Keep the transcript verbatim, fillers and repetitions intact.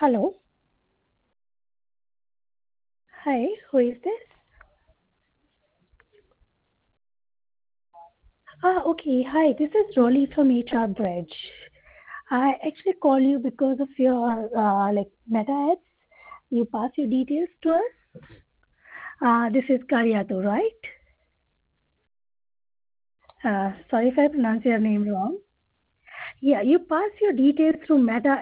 Hello. Hi, who is this? Ah, okay. Hi, this is Rolly from H R Bridge. I actually call you because of your uh, like meta ads. You pass your details to us. Uh, this is Karyato, right? Uh, sorry if I pronounce your name wrong. Yeah, you pass your details through Meta